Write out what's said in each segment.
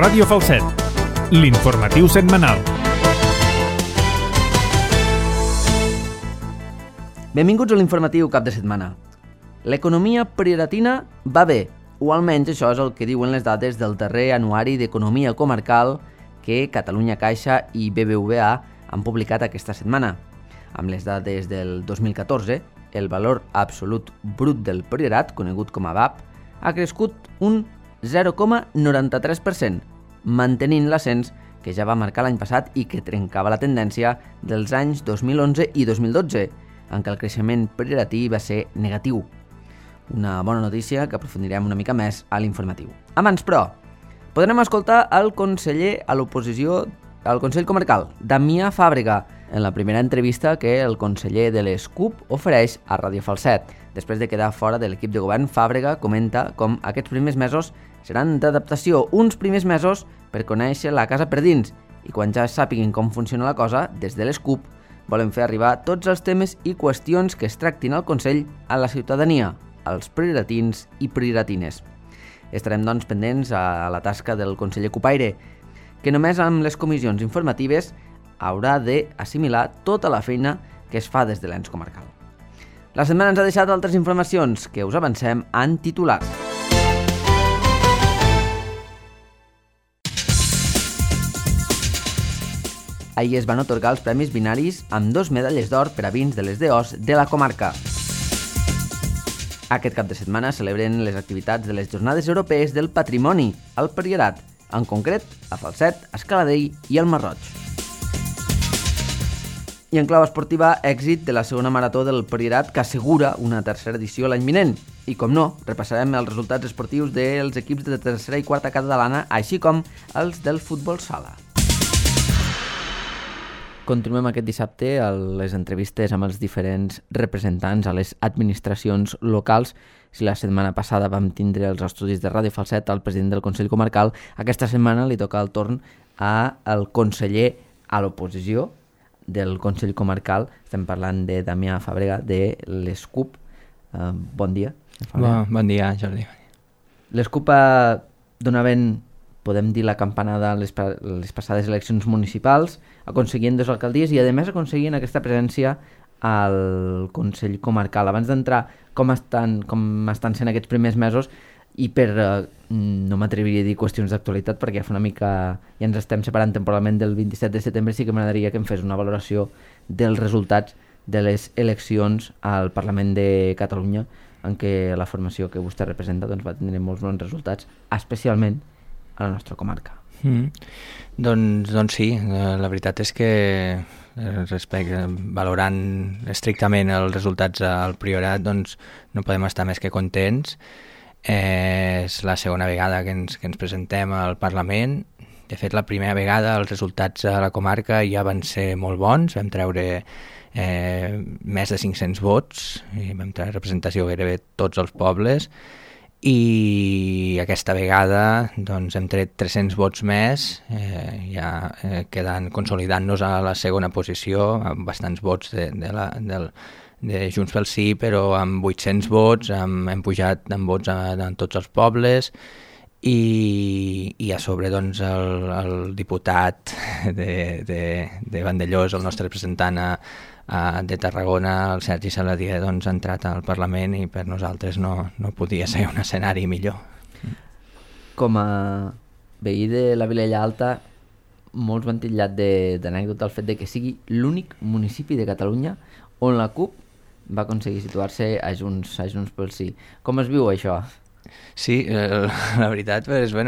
Ràdio Falset, l'informatiu setmanal. Benvinguts a l'informatiu cap de setmana. L'economia prioratina va bé, o almenys això és el que diuen les dades del darrer anuari d'economia comarcal que Catalunya Caixa i BBVA han publicat aquesta setmana. Amb les dades del 2014, el valor absolut brut del priorat, conegut com a VAP, ha crescut un 0,93%, mantenint l'ascens que ja va marcar l'any passat i que trencava la tendència dels anys 2011 i 2012, en què el creixement prioratí va ser negatiu. Una bona notícia que aprofundirem una mica més a l'informatiu. Abans, però, podrem escoltar el conseller a l'oposició al Consell Comarcal, Damià Fàbrega, en la primera entrevista que el conseller de l'ESCUP ofereix a Ràdio Falset. Després de quedar fora de l'equip de govern, Fàbrega comenta com aquests primers mesos seran d'adaptació, uns primers mesos per conèixer la casa per dins, i quan ja sàpiguin com funciona la cosa, des de l'ESCUP volen fer arribar tots els temes i qüestions que es tractin al Consell a la ciutadania, als prioratins i prioratines. Estarem, doncs, pendents a la tasca del conseller Cupaire, que només amb les comissions informatives haurà d'assimilar tota la feina que es fa des de l'ens comarcal. La setmana ens ha deixat altres informacions que us avancem en titulars. Ahir es van atorgar els premis binaris amb 2 medalles d'or per a vins de les DOs de la comarca. Aquest cap de setmana celebren les activitats de les Jornades Europees del Patrimoni al Priorat, en concret a Falset, a Escaladell i al Masroig. I en clau esportiva, èxit de la segona marató del Priorat que assegura una tercera edició l'any vinent. I com no, repassarem els resultats esportius dels equips de tercera i quarta catalana, així com els del futbol sala. Continuem aquest dissabte a les entrevistes amb els diferents representants a les administracions locals. Si la setmana passada vam tindre els estudis de Ràdio Falset al president del Consell Comarcal, aquesta setmana li toca el torn al conseller a l'oposició del Consell Comarcal. Estem parlant de Damià Fàbrega, de l'ESCUP. Bon dia. Bon dia, Jordi. L'ESCUP donaven, podem dir, la campanada a les passades eleccions municipals, aconseguint 2 alcaldies i, a més, aconseguint aquesta presència al Consell Comarcal. Abans d'entrar, com estan sent aquests primers mesos, i no m'atreviria a dir qüestions d'actualitat, perquè ja fa una mica, ja ens estem separant temporalment del 27 de setembre, sí que m'agradaria que em fes una valoració dels resultats de les eleccions al Parlament de Catalunya, en què la formació que vostè representa va tenir molts bons resultats, especialment a la nostra comarca. Doncs sí, la veritat és que valorant estrictament els resultats al Priorat, doncs no podem estar més que contents. És la segona vegada que ens presentem al Parlament. De fet, la primera vegada els resultats a la comarca ja van ser molt bons, vam treure més de 500 vots i vam treure representació gairebé tots els pobles. I aquesta vegada doncs, hem tret 300 vots més, quedant consolidant-nos a la segona posició, amb bastants vots de Junts pel Sí, però amb 800 vots, hem pujat en vots en tots els pobles, i a sobre doncs, el diputat de Vandellós, el nostre representant de Tarragona, el Sergi Saladier, doncs, ha entrat al Parlament i per nosaltres no podia ser un escenari millor. Com a veí de la Vilella Alta, molts van titllat d'anècdota el fet de que sigui l'únic municipi de Catalunya on la CUP va aconseguir situar-se a Junts pel Sí. Com es viu això? Sí, la veritat,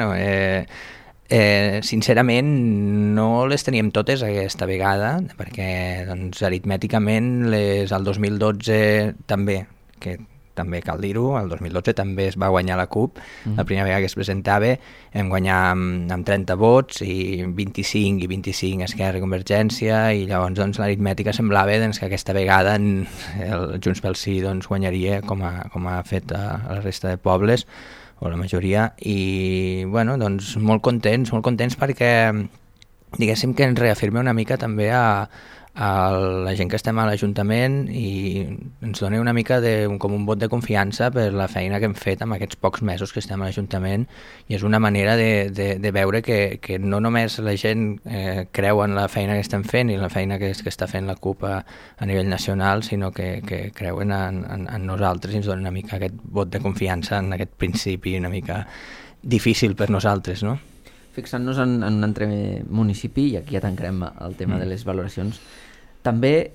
sincerament no les teníem totes aquesta vegada, perquè doncs, aritmèticament al 2012 també cal dir-ho, el 2012 també es va guanyar la CUP, la primera vegada que es presentava vam guanyar amb 30 vots i 25 i 25 Esquerra i Convergència, i llavors doncs, l'aritmètica semblava doncs, que aquesta vegada el Junts pel Sí doncs, guanyaria com ha fet a la resta de pobles, o la majoria, i doncs, molt contents perquè diguéssim que ens reafirma una mica també a la gent que estem a l'Ajuntament i ens dona una mica com un vot de confiança per la feina que hem fet amb aquests pocs mesos que estem a l'Ajuntament, i és una manera de veure que no només la gent creu en la feina que estem fent i la feina que està fent la CUP a nivell nacional, sinó que creuen en nosaltres i ens donen una mica aquest vot de confiança en aquest principi una mica difícil per nosaltres, no? Fixant-nos en un altre municipi, i aquí ja tancarem el tema de les valoracions, també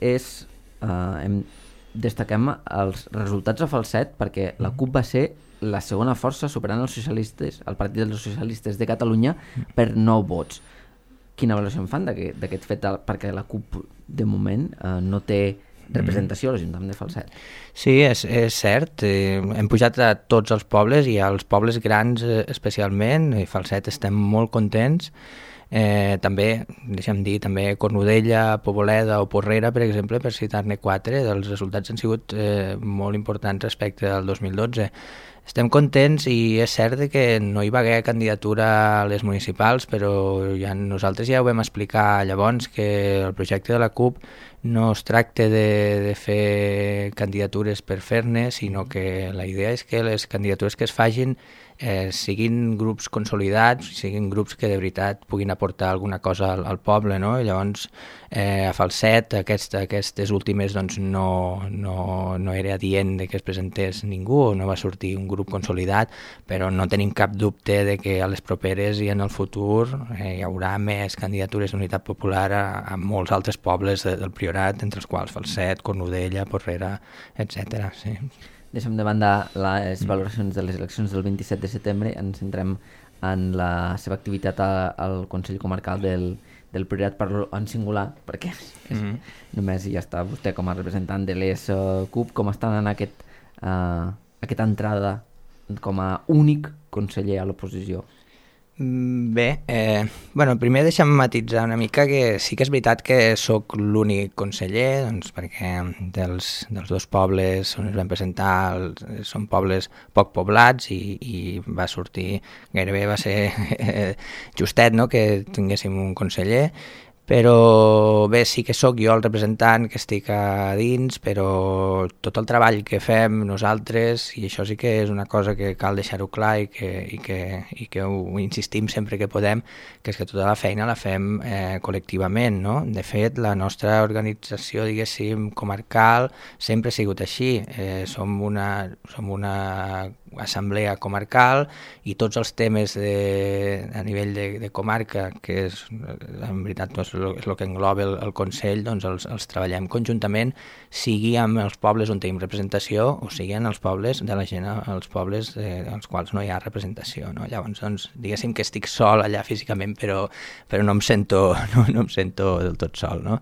destaquem els resultats a Falset, perquè la CUP va ser la segona força superant els socialistes, el Partit dels Socialistes de Catalunya, per 9 vots. Quina valoració en fan d'aquest fet? Perquè la CUP, de moment, no té representació a l'Ajuntament de Falset. Sí, és cert. Hem pujat a tots els pobles i als pobles grans especialment. A Falset estem molt contents. També, deixa'm dir, també Cornudella, Poboleda o Porrera, per exemple, per citar-ne 4, els resultats han sigut molt importants respecte al 2012. Estem contents i és cert que no hi va haver candidatura a les municipals, però nosaltres ja ho vam explicar llavors, que el projecte de la CUP no es tracta de fer candidatures per fer-ne, sinó que la idea és que les candidatures que es facin siguin grups consolidats, siguin grups que de veritat puguin aportar alguna cosa al poble, no? I llavors a Falset aquestes últimes doncs, no era adient de que es presentés ningú, no va sortir un grup consolidat, però no tenim cap dubte de que a les properes i en el futur hi haurà més candidatures d'unitat popular a molts altres pobles del Priorat, entre els quals Falset, Cornudella, Porrera, etc. Sí. Deixem de banda les valoracions de les eleccions del 27 de setembre, ens centrem en la seva activitat al Consell Comarcal del Priorat, parlo en singular, perquè només ja està vostè com a representant de les CUP. Com està anant aquesta entrada com a únic conseller a l'oposició? Bé, primer deixa'm matitzar una mica que sí que és veritat que sóc l'únic conseller, doncs perquè dels dos pobles on es van presentar són pobles poc poblats i va sortir, gairebé va ser justet, no?, que tinguéssim un conseller. Però bé, sí que sóc jo el representant que estic a dins, però tot el treball que fem nosaltres, i això sí que és una cosa que cal deixar-ho clar i que ho insistim sempre que podem, que és que tota la feina la fem col·lectivament, no? De fet, la nostra organització, diguéssim, comarcal, sempre ha sigut així. Som una assemblea comarcal i tots els temes a nivell de comarca, que és en veritat és el que engloba el Consell, doncs els treballem conjuntament, sigui amb els pobles on tenim representació o sigui en els pobles de la gent, els pobles als quals no hi ha representació, no? Llavors, doncs, diguéssim que estic sol allà físicament, però no em sento del tot sol, no?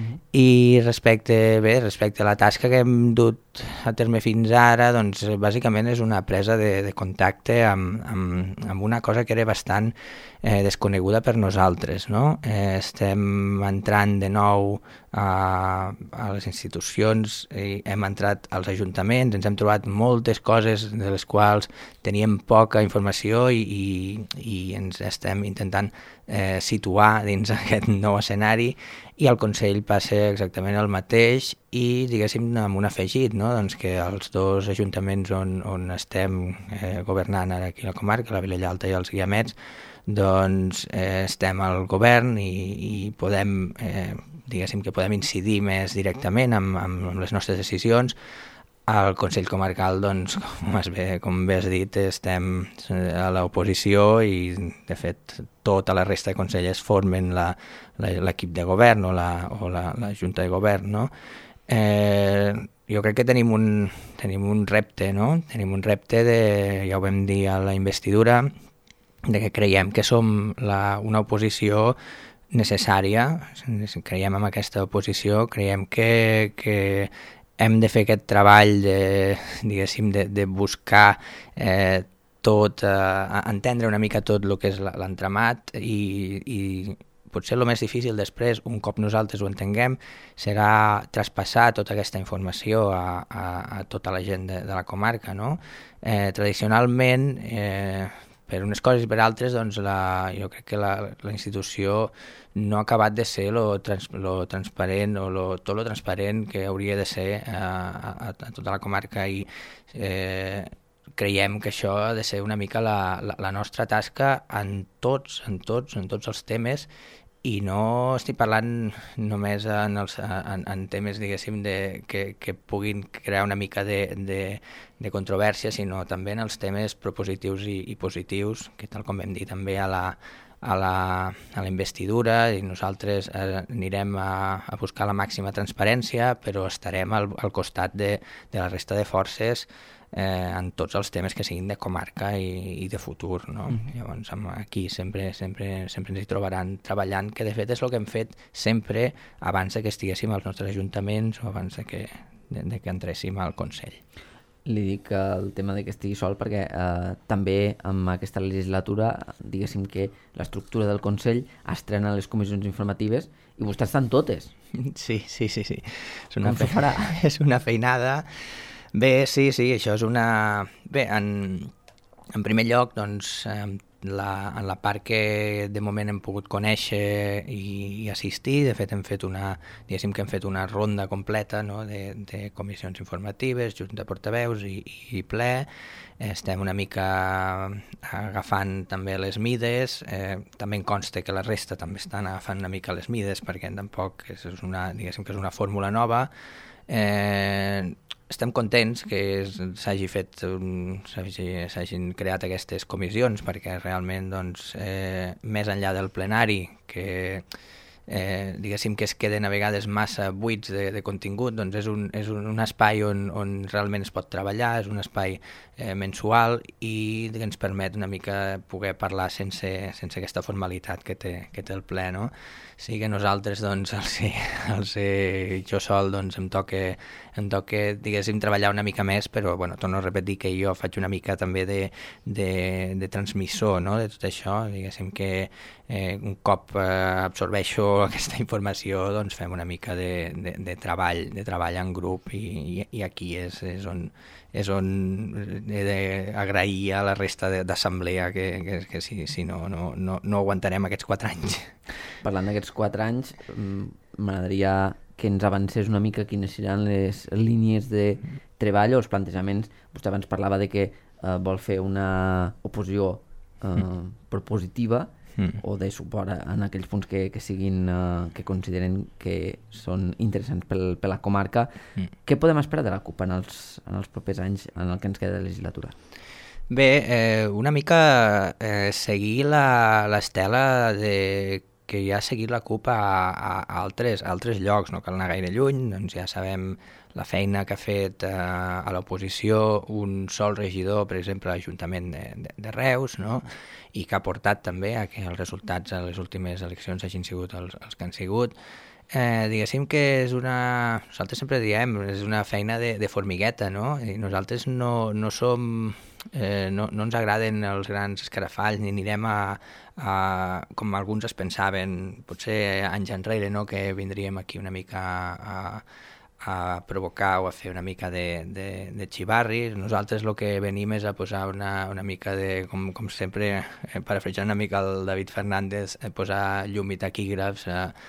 I respecte a la tasca que hem dut a terme fins ara, doncs bàsicament és una presa de contacte amb una cosa que era bastant desconeguda per nosaltres, no? Estem entrant de nou a les institucions, hem entrat als ajuntaments, ens hem trobat moltes coses de les quals teníem poca informació i ens estem intentant situar dins aquest nou escenari, i al Consell passa exactament el mateix i, diguéssim, amb un afegit, no? Doncs que els dos ajuntaments on estem governant ara aquí a la comarca, la Vilella Alta i els Guiamets, doncs estem al govern i podem, diguéssim que podem incidir més directament amb les nostres decisions. Al Consell Comarcal, doncs, com bé has dit, estem a l'oposició i, de fet, tota la resta de consellers formen l'equip de govern o la junta de govern, no? Jo crec que tenim un repte, no? Tenim un repte ja ho vam dir a la investidura, de que creiem que som una oposició necessària, creiem en aquesta oposició, creiem que hem de fer aquest treball de buscar entendre una mica tot el que és l'entramat i potser el més difícil després, un cop nosaltres ho entenguem, serà traspassar tota aquesta informació a tota la gent de la comarca, no? Tradicionalment, per unes coses i per altres, doncs jo crec que la institució no ha acabat de ser lo transparent o tot lo transparent que hauria de ser a tota la comarca, i creiem que això ha de ser una mica la nostra tasca en tots els temes. I no estic parlant només en temes, diguéssim, que puguin crear una mica de controvèrsia, sinó també en els temes propositius i positius, que tal com vam dir també a la investidura, i nosaltres anirem a buscar la màxima transparència, però estarem al costat de la resta de forces en tots els temes que siguin de comarca i de futur, no? Llavors aquí sempre ens hi trobaran treballant, que de fet és el que hem fet sempre abans que estiguéssim als nostres ajuntaments o abans que entréssim al Consell. Li dic el tema de que estigui sol perquè també amb aquesta legislatura, diguéssim que l'estructura del Consell estrena les comissions informatives i vostès estan totes. Sí. Com s'ho farà? És una feinada. Bé, sí, això és una... Bé, en primer lloc, doncs, en la part que de moment hem pogut conèixer i assistir, de fet hem fet una ronda completa, no?, de comissions informatives, junta de portaveus i ple. Estem una mica agafant també les mides, també em consta que la resta també estan agafant una mica les mides, perquè tampoc diguéssim que és una fórmula nova. Estem contents que s'hagin creat aquestes comissions, perquè realment, doncs, més enllà del plenari, que diguéssim que es queden a vegades massa buits de contingut, doncs és un espai on realment es pot treballar, és un espai mensual i que ens permet una mica poder parlar sense aquesta formalitat que té el ple, no? Sí que nosaltres, doncs, jo sol, doncs, em toca, diguéssim, treballar una mica més, però, bueno, torno a repetir que jo faig una mica també de transmissor, no?, de tot això, diguéssim que un cop absorbeixo aquesta informació, doncs fem una mica de treball en grup, i aquí és on he d'agrair a la resta d'assemblea que si no aguantarem aquests 4 anys. Parlant d'aquests 4 anys, m'agradaria que ens avancés una mica quines seran les línies de treball o els plantejaments. Vostè abans parlava de que vol fer una oposició propositiva o de suport en aquells punts que siguin que consideren que són interessants per la comarca. Què podem esperar de la CUP en els propers anys, en el que ens queda de legislatura? Bé, una mica seguir l'estela que ja ha seguit la CUP a altres llocs, no cal anar gaire lluny, doncs ja sabem la feina que ha fet a l'oposició un sol regidor, per exemple, a l'Ajuntament de Reus, no?, i que ha portat també a que els resultats a les últimes eleccions hagin sigut els que han sigut. Diguéssim que nosaltres sempre diem, és una feina de formigueta, no? I nosaltres no som... no ens agraden els grans escarafalls ni anirem com alguns es pensaven, potser anys enrere, no?, que vindríem aquí una mica a provocar o a fer una mica de xivarri. Nosaltres el que venim és a posar una mica de, com sempre, parafrasejant una mica el David Fernández, posar llum i taquígrafs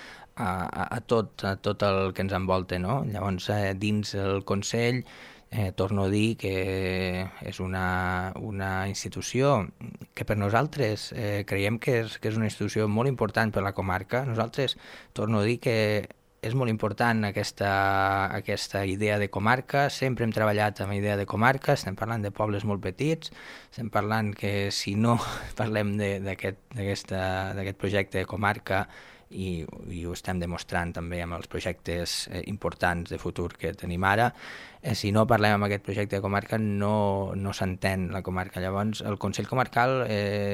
a tot el que ens envolta, no? Llavors, dins el Consell, torno a dir que és una institució que per nosaltres creiem que és una institució molt important per la comarca. Nosaltres, torno a dir que és molt important aquesta idea de comarca, sempre hem treballat amb idea de comarca, estem parlant de pobles molt petits, estem parlant que si no parlem d'aquest projecte de comarca, i ho estem demostrant també amb els projectes importants de futur que tenim ara, si no parlem amb aquest projecte de comarca no s'entén la comarca. Llavors el Consell Comarcal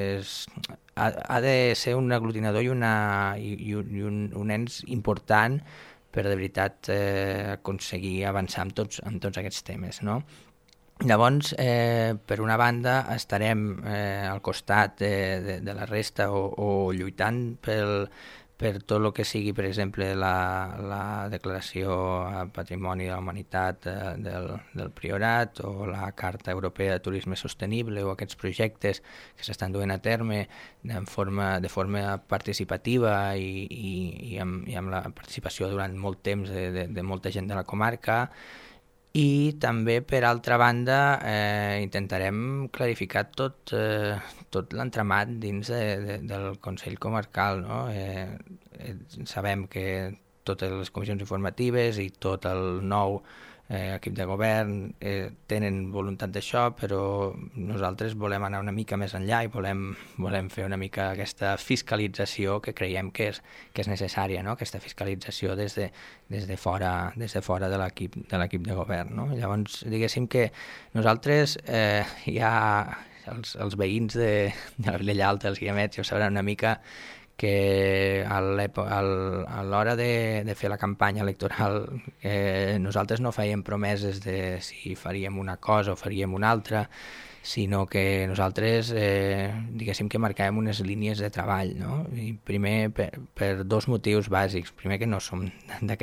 ha de ser un aglutinador i un ens important per de veritat aconseguir avançar en tots aquests temes, no? Llavors, per una banda, estarem al costat de la resta o lluitant per tot el que sigui, per exemple, la declaració a Patrimoni de la Humanitat del Priorat o la Carta Europea de Turisme Sostenible o aquests projectes que s'estan duent a terme de forma participativa i amb la participació durant molt temps de molta gent de la comarca. I també, per altra banda, intentarem clarificar tot l'entramat dins del Consell Comarcal, no? Sabem que totes les comissions informatives i tot el nou equip de govern tenen voluntat d'això, però nosaltres volem anar una mica més enllà i volem fer una mica aquesta fiscalització que creiem que és necessària, no? Aquesta fiscalització des de fora de l'equip de govern, no? Llavors, diguéssim que nosaltres ja els veïns de la Vilella Alta, els guiamets, ja ho sabran una mica que a l'hora de fer la campanya electoral nosaltres no fèiem promeses de si faríem una cosa o faríem una altra, sinó que nosaltres diguéssim que marcàvem unes línies de treball, no? I primer per dos motius bàsics. Primer, que no som de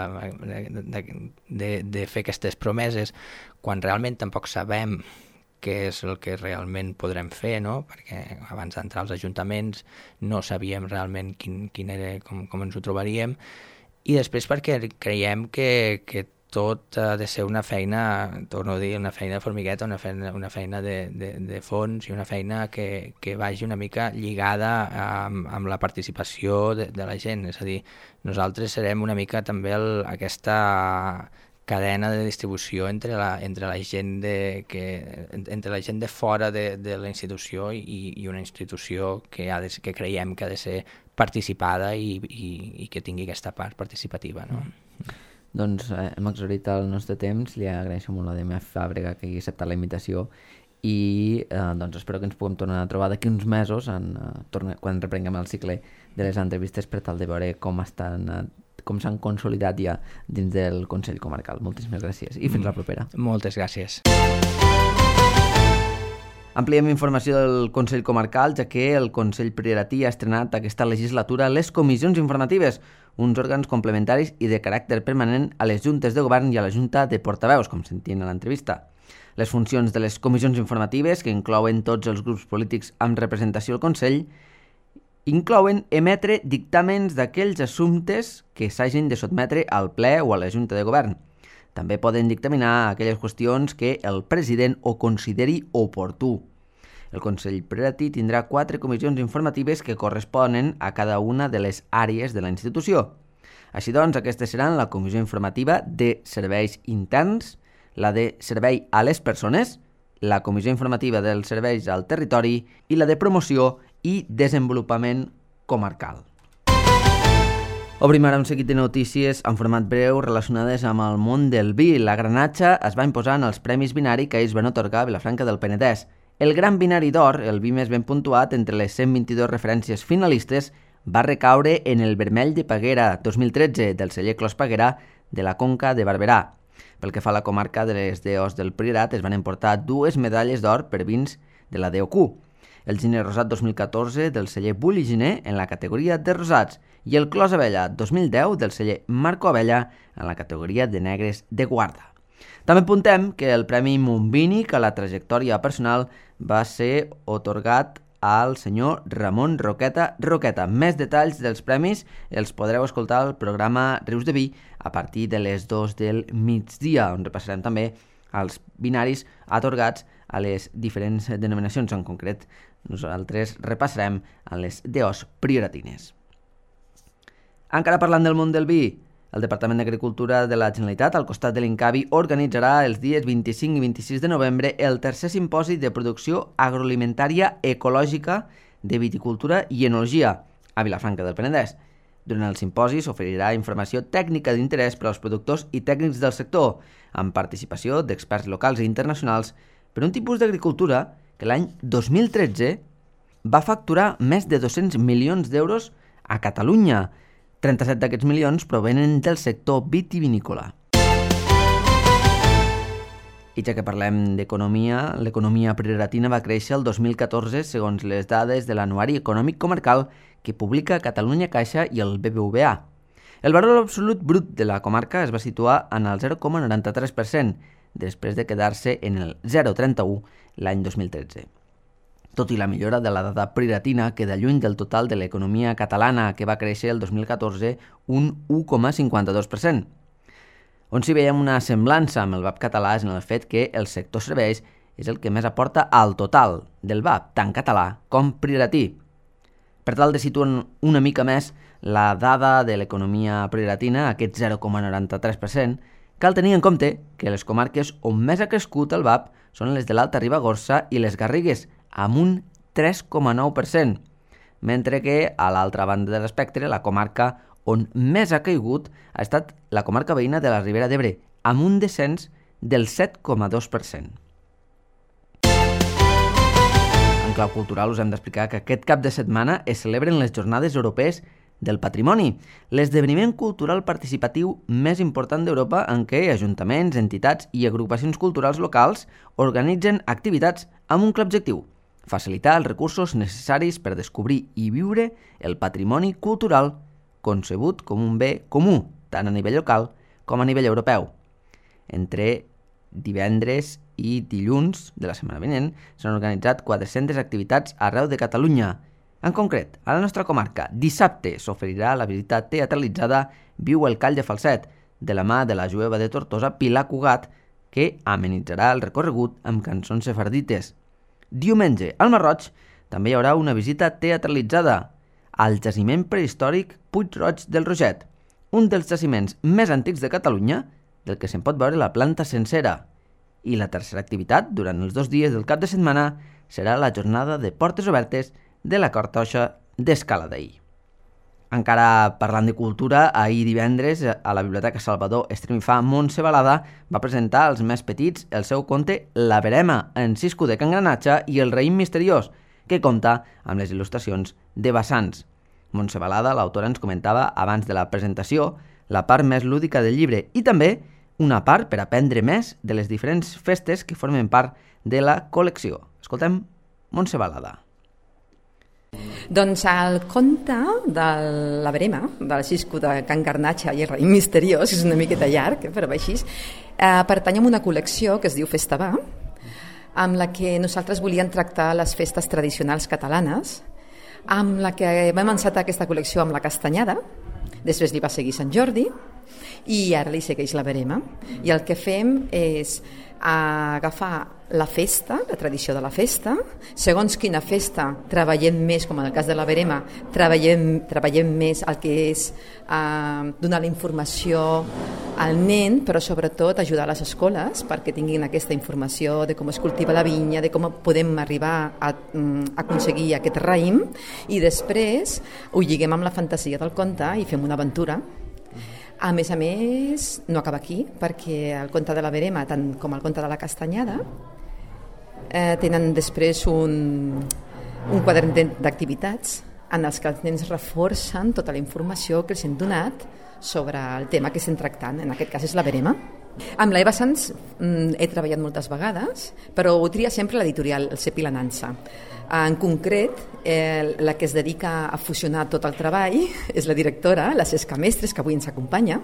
fer aquestes promeses quan realment tampoc sabem què és el que realment podrem fer, no? Perquè abans d'entrar als ajuntaments no sabíem realment quin era, com ens ho trobaríem, i després perquè creiem que tot ha de ser una feina, torno a dir, una feina de formigueta, una feina de fons i una feina que vagi una mica lligada amb la participació de la gent. És a dir, nosaltres serem una mica també aquesta cadena de distribució entre la gent de fora de la institució i una institució que creiem que ha de ser participada i que tingui aquesta part participativa, no? Doncs hem exhaurit el nostre temps, li agraeixo molt a DMF Fàbrega que hagi acceptat la invitació i doncs espero que ens puguem tornar a trobar d'aquí uns mesos quan reprenguem el cicle de les entrevistes per tal de veure com s'han consolidat ja dins del Consell Comarcal. Moltíssimes gràcies i fins la propera. Moltes gràcies. Ampliem informació del Consell Comarcal, ja que el Consell Prioratí ha estrenat aquesta legislatura les comissions informatives, uns òrgans complementaris i de caràcter permanent a les juntes de govern i a la junta de portaveus, com sentien a l'entrevista. Les funcions de les comissions informatives, que inclouen tots els grups polítics amb representació al Consell, inclouen emetre dictàmens d'aquells assumptes que s'hagin de sotmetre al ple o a la Junta de Govern. També poden dictaminar aquelles qüestions que el president ho consideri oportú. El Consell Prioratí tindrà 4 comissions informatives que corresponen a cada una de les àrees de la institució. Així doncs, aquestes seran la Comissió Informativa de Serveis Interns, la de Servei a les Persones, la Comissió Informativa dels Serveis al Territori i la de Promoció i Desenvolupament Comarcal. Obrim ara un seguit de notícies en format breu relacionades amb el món del vi. La Granatxa es va imposar en els Premis Binari que ells van atorgar a Vilafranca del Penedès. El Gran Binari d'Or, el vi més ben puntuat entre les 122 referències finalistes, va recaure en el Vermell de Peguera 2013 del celler Clos Peguera de la Conca de Barberà. Pel que fa a la comarca de les DOs del Priorat, es van emportar 2 medalles d'or per vins de la DOQ. El Giner Rosat 2014 del celler Bulli Giner en la categoria de rosats i el Clos Abella 2010 del celler Marco Abella en la categoria de negres de guarda. També apuntem que el Premi Montvínic a la trajectòria personal va ser atorgat al senyor Ramon Roqueta. Més detalls dels premis els podreu escoltar al programa Rius de Vi a partir de les 2 del migdia, on repassarem també els binaris atorgats a les diferents denominacions. En concret, nosaltres repassarem a les DOs prioratines. Encara parlant del món del vi, el Departament d'Agricultura de la Generalitat, al costat de l'Incavi, organitzarà els dies 25 i 26 de novembre el tercer simposi de producció agroalimentària ecològica de viticultura i enologia a Vilafranca del Penedès. Durant el simposi s'oferirà informació tècnica d'interès per als productors i tècnics del sector, amb participació d'experts locals i internacionals per un tipus d'agricultura que l'any 2013 va facturar més de 200 milions d'euros a Catalunya. 37 d'aquests milions provenen del sector vitivinícola. I ja que parlem d'economia, l'economia prioratina va créixer el 2014 segons les dades de l'Anuari Econòmic Comarcal que publica Catalunya Caixa i el BBVA. El valor absolut brut de la comarca es va situar en el 0,93%, després de quedar-se en el 0,31 l'any 2013. Tot i la millora de la dada prioratina, queda lluny del total de l'economia catalana, que va créixer el 2014 un 1,52%. On si veiem una semblança amb el VAP català és en el fet que el sector serveis és el que més aporta al total del VAP, tant català com prioratí. Per tal de situar una mica més la dada de l'economia prioratina, aquest 0,93%, cal tenir en compte que les comarques on més ha crescut el VAP són les de l'Alta Ribagorça i les Garrigues, amb un 3,9%, mentre que a l'altra banda de l'espectre, la comarca on més ha caigut ha estat la comarca veïna de la Ribera d'Ebre, amb un descens del 7,2%. En clau cultural us hem d'explicar que aquest cap de setmana es celebren les Jornades Europees del Patrimoni, l'esdeveniment cultural participatiu més important d'Europa en què ajuntaments, entitats i agrupacions culturals locals organitzen activitats amb un clar objectiu: facilitar els recursos necessaris per descobrir i viure el patrimoni cultural concebut com un bé comú, tant a nivell local com a nivell europeu. Entre divendres i dilluns de la setmana vinent s'han organitzat 400 activitats arreu de Catalunya. En concret, a la nostra comarca, dissabte s'oferirà la visita teatralitzada Viu el Call de Falset, de la mà de la jueva de Tortosa Pilar Cugat, que amenitzarà el recorregut amb cançons sefardites. Diumenge, al Marroig, també hi haurà una visita teatralitzada al jaciment prehistòric Puig-roig del Roget, un dels jaciments més antics de Catalunya, del que se'n pot veure la planta sencera. I la tercera activitat, durant els 2 dies del cap de setmana, serà la jornada de portes obertes de la Cartoixa d'Escala d'Ahir. Encara parlant de cultura, ahir divendres a la Biblioteca Salvador Estremifà Montse Balada va presentar als més petits el seu conte La Verema, en Cisco de Can Granatxa i el raïm misteriós, que compta amb les il·lustracions de Bassans. Montse Balada, l'autora, ens comentava abans de la presentació la part més lúdica del llibre i també una part per aprendre més de les diferents festes que formen part de la col·lecció. Escoltem Montse Balada. Doncs el conte de la Verema, del Cisco de Can Garnatxa i el raïm misteriós, és una miqueta llarg, però així, pertany a una col·lecció que es diu Festa Va, amb la que nosaltres volíem tractar les festes tradicionals catalanes, amb la que vam encetar aquesta col·lecció amb la Castanyada, després li va seguir Sant Jordi i ara li segueix la Verema. I el que fem és agafar la festa, la tradició de la festa, segons quina festa treballem més, com en el cas de la Verema, treballem més el que és donar la informació al nen, però sobretot ajudar a les escoles perquè tinguin aquesta informació de com es cultiva la vinya, de com podem arribar a aconseguir aquest raïm, i després ho lliguem amb la fantasia del conte i fem una aventura. A més, no acaba aquí, perquè el conte de la Verema, tant com el conte de la Castanyada, tenen després un quadern d'activitats en els que els nens reforcen tota la informació que els hem donat sobre el tema que estem tractant, en aquest cas és la Verema. Amb l'Eva Sans he treballat moltes vegades, però ho tria sempre l'editorial, el Cep i la Nansa. En concret, la que es dedica a fusionar tot el treball és la directora, la Cesca Mestres, que avui ens acompanya.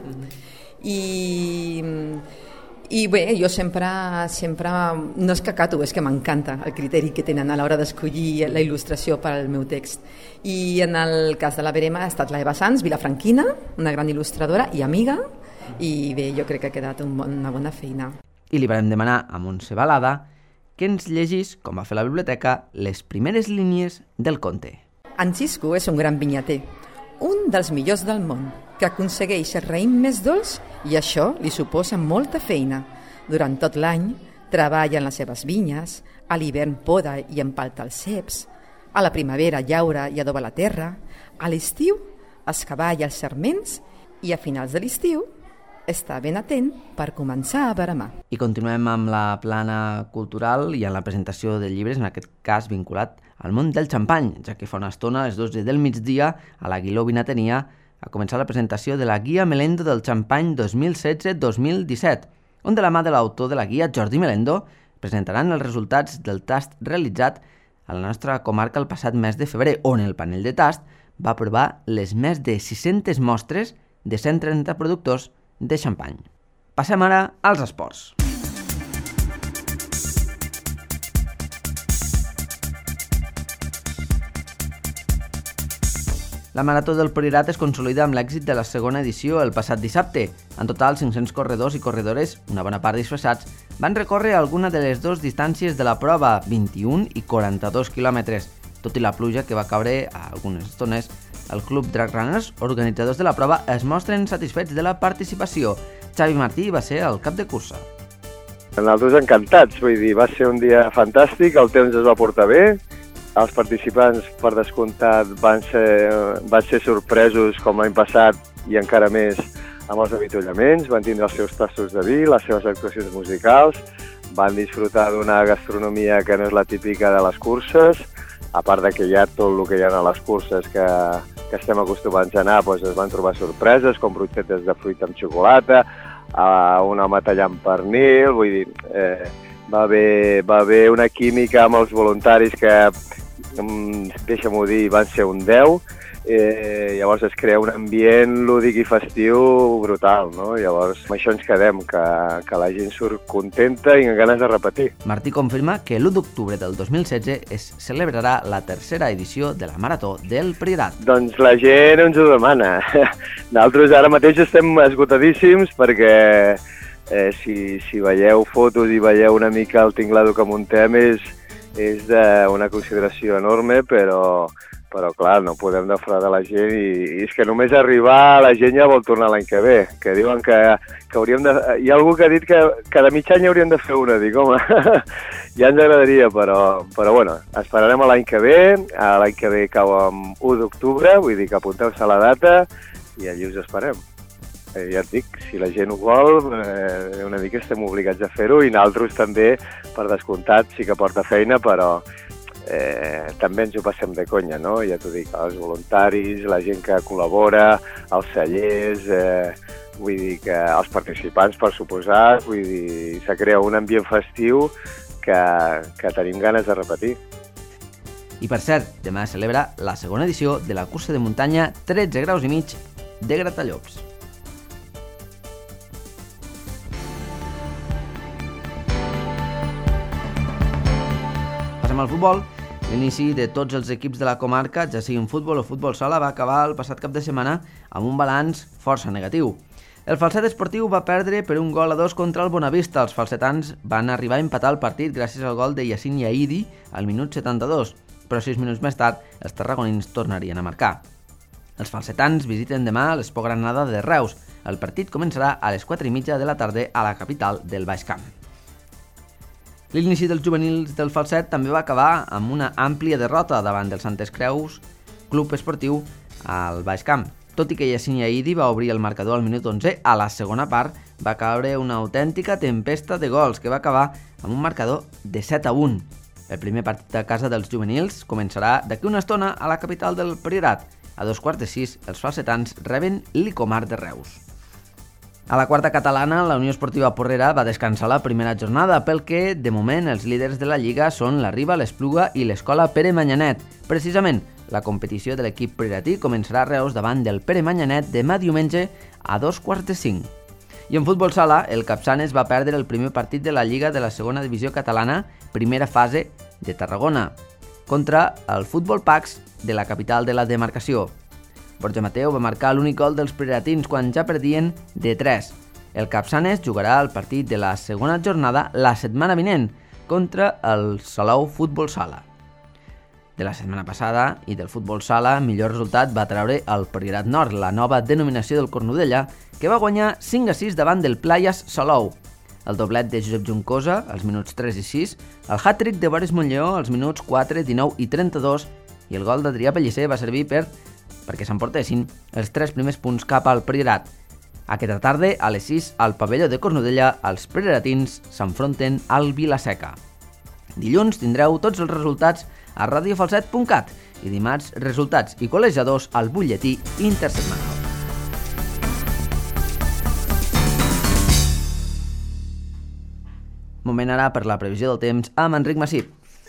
I bé, jo sempre no és que acato, és que m'encanta el criteri que tenen a l'hora d'escollir la il·lustració per al meu text. I en el cas de la Verema ha estat l'Eva Sans, vilafranquina, una gran il·lustradora i amiga, i bé, jo crec que ha quedat una bona feina. I li vam demanar a Montse Balada que ens llegís, com va fer la biblioteca, les primeres línies del conte. En Cisco és un gran vinyater, un dels millors del món, que aconsegueix el raïm més dolç i això li suposa molta feina. Durant tot l'any treballa en les seves vinyes, a l'hivern poda i empalta els ceps, a la primavera llaura i adoba la terra, a l'estiu escavalla els sarments i a finals de l'estiu està ben atent per començar a veremar. I continuem amb la plana cultural i en la presentació de llibres, en aquest cas vinculat al món del xampany, ja que fa una estona, a les 12 del migdia, a l'Aguiló Vinatenia, ha començat la presentació de la Guia Melendo del Xampany 2016-2017, on de la mà de l'autor de la guia, Jordi Melendo, presentaran els resultats del tast realitzat a la nostra comarca el passat mes de febrer, on el panell de tast va provar les més de 600 mostres de 130 productors de xampany. Passem ara als esports. La Marató del Priorat es consolida amb l'èxit de la segona edició el passat dissabte. En total, 500 corredors i corredores, una bona part disfressats, van recórrer alguna de les dues distàncies de la prova, 21 i 42 quilòmetres. Tot i la pluja que va caure a algunes estones, el Club Drag Runners, organitzadors de la prova, es mostren satisfets de la participació. Xavi Martí va ser el cap de cursa. Nosaltres encantats, vull dir, va ser un dia fantàstic, el temps es va portar bé, els participants, per descomptat, van ser sorpresos com l'any passat i encara més amb els avituallaments, van tindre els seus tastos de vi, les seves actuacions musicals, van disfrutar d'una gastronomia que no és la típica de les curses, a part de que hi ha tot el que hi ha a les curses que estem acostumats a anar, doncs es van trobar sorpreses, com brochetes de fruita amb xocolata, un home tallant pernil, vull dir, va haver una química amb els voluntaris que, deixa'm-ho dir, van ser un 10, llavors es crea un ambient lúdic i festiu brutal, no? Llavors amb això ens quedem, que la gent surt contenta i amb ganes de repetir. Martí confirma que l'1 d'octubre del 2016 es celebrarà la tercera edició de la Marató del Priorat. Doncs la gent ens ho demana. Nosaltres ara mateix estem esgotadíssims perquè si veieu fotos i veieu una mica el tinglado que muntem és d'una consideració enorme, però clar, no podem defraudar la gent i és que només arribar la gent ja vol tornar l'any que ve, que diuen que hauríem de... Hi ha algú que ha dit que cada mig any hauríem de fer una, dic, home, ja ens agradaria, però bueno, esperarem a l'any que ve cau amb 1 d'octubre, vull dir que apunteu-se a la data i allí us esperem. Ja et dic, si la gent ho vol, una mica estem obligats a fer-ho i nosaltres també, per descomptat, sí que porta feina, però també ens ho passem de conya, no? Ja t'ho dic, els voluntaris, la gent que col·labora, els cellers, vull dir que els participants, per suposar, vull dir, se crea un ambient festiu que tenim ganes de repetir. I per cert, demà es celebra la segona edició de la cursa de muntanya 13 graus i mig de Gratallops. Passem al futbol. L'inici de tots els equips de la comarca, ja sigui en futbol o futbol sala, va acabar el passat cap de setmana amb un balanç força negatiu. El Falset Esportiu va perdre per 1-2 contra el Bonavista. Els falsetans van arribar a empatar el partit gràcies al gol de Yacine Yaidi al minut 72, però 6 minuts més tard els tarragonins tornarien a marcar. Els falsetans visiten demà l'Expo Granada de Reus. El partit començarà a les 4:30 de la tarda a la capital del Baix Camp. L'inici dels juvenils del Falset també va acabar amb una àmplia derrota davant del Santes Creus Club Esportiu al Baix Camp. Tot i que Yacine Yaidi va obrir el marcador al minut 11, a la segona part va caure una autèntica tempesta de gols que va acabar amb un marcador de 7-1. El primer partit a casa dels juvenils començarà d'aquí una estona a la capital del Priorat. A 5:15 els falsetans reben l'Icomar de Reus. A la quarta catalana, la Unió Esportiva Porrera va descansar la primera jornada, pel que, de moment, els líders de la Lliga són la Riba, l'Espluga i l'Escola Pere Manyanet. Precisament, la competició de l'equip prioratí començarà a Reus davant del Pere Manyanet demà diumenge a 5:15. I en futbol sala, el Capçanes va perdre el primer partit de la Lliga de la segona divisió catalana, primera fase de Tarragona, contra el Futbol Pax de la capital de la demarcació. Borja Mateu va marcar l'únic gol dels prioratins quan ja perdien de 3. El Capçanes jugarà el partit de la segona jornada la setmana vinent contra el Salou Futbol Sala. De la setmana passada i del futbol sala, millor resultat va treure el Priorat Nord, la nova denominació del Cornudella, que va guanyar 5-6 davant del Playas Salou. El doblet de Josep Juncosa, als minuts 3 i 6, el hat-trick de Boris Montlló, als minuts 4, 19 i 32, i el gol d'Adrià Pellicer va servir perquè s'emportessin els 3 primers punts cap al Priorat. Aquesta tarda, a les 6, al pavelló de Cornudella, els prioratins s'enfronten al Vila-seca. Dilluns tindreu tots els resultats a radiofalset.cat i dimarts resultats i col·legiadors al butlletí intersetmanal. moment ara per la previsió del temps amb Enric Massip.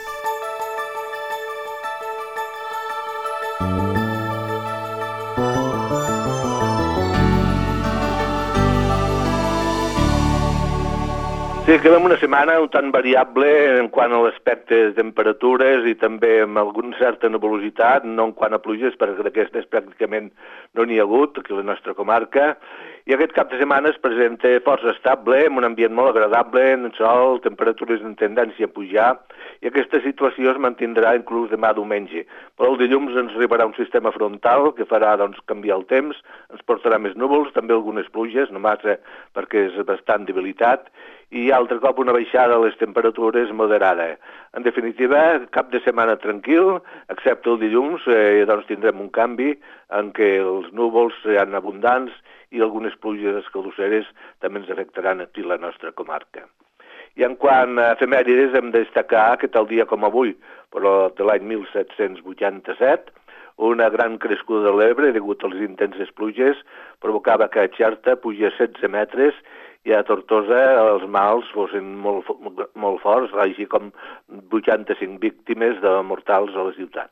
Sí, quedem una setmana un tant variable en quant a l'aspecte de temperatures i també amb alguna certa nebulositat, no en quant a pluges, perquè d'aquestes pràcticament no n'hi ha hagut aquí a la nostra comarca. I aquest cap de setmana es presenta força estable, amb un ambient molt agradable, en sol, temperatures en tendència a pujar, i aquesta situació es mantindrà inclús demà diumenge. Però el dilluns ens arribarà un sistema frontal que farà canviar el temps, ens portarà més núvols, també algunes pluges, no massa perquè és bastant debilitat, i altre cop una baixada a les temperatures moderada. En definitiva, cap de setmana tranquil, excepte el dilluns, tindrem un canvi en què els núvols seran abundants i algunes pluges escadusseres també ens afectaran aquí a la nostra comarca. I en quant a efemèrides, hem de destacar que tal dia com avui, però de l'any 1787, una gran crescuda de l'Ebre, degut a les intenses pluges, provocava que a Xerta puja 16 metres i a Tortosa els mals fossin molt forts, així com 85 víctimes de mortals a la ciutat.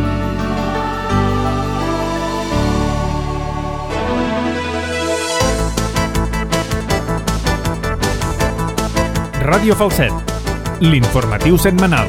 Ràdio Falset, l'informatiu setmanal.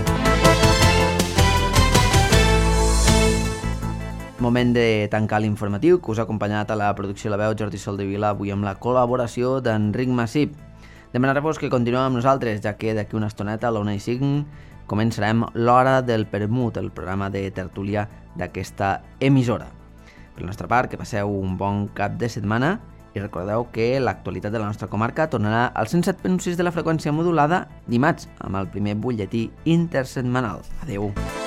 Moment de tancar l'informatiu, que us ha acompanyat a la producció La Veu Jordi Soldevila, avui amb la col·laboració d'Enric Massip. Demanar-vos que continueu amb nosaltres, ja que d'aquí una estoneta a la 1:05 començarem l'Hora del Permut, el programa de tertúlia d'aquesta emissora. Per la nostra part, que passeu un bon cap de setmana i recordeu que l'actualitat de la nostra comarca tornarà al 107.6 de la freqüència modulada dimarts amb el primer butlletí intersetmanal. Adeu!